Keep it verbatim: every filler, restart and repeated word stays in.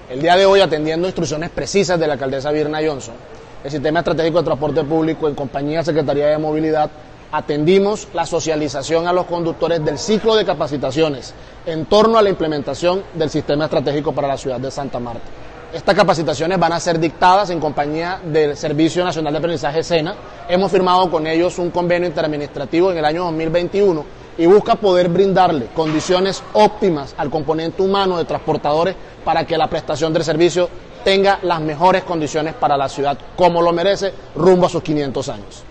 El día de hoy, atendiendo instrucciones precisas de la alcaldesa Virna Johnson, el Sistema Estratégico de Transporte Público, en compañía de Secretaría de Movilidad, atendimos la socialización a los conductores del ciclo de capacitaciones en torno a la implementación del Sistema Estratégico para la ciudad de Santa Marta. Estas capacitaciones van a ser dictadas en compañía del Servicio Nacional de Aprendizaje SENA. Hemos firmado con ellos un convenio interadministrativo en el año dos mil veintiuno y busca poder brindarle condiciones óptimas al componente humano de transportadores para que la prestación del servicio tenga las mejores condiciones para la ciudad, como lo merece, rumbo a sus quinientos años.